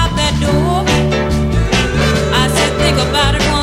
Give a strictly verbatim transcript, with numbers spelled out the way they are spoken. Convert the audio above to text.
out that door. I said, think about it.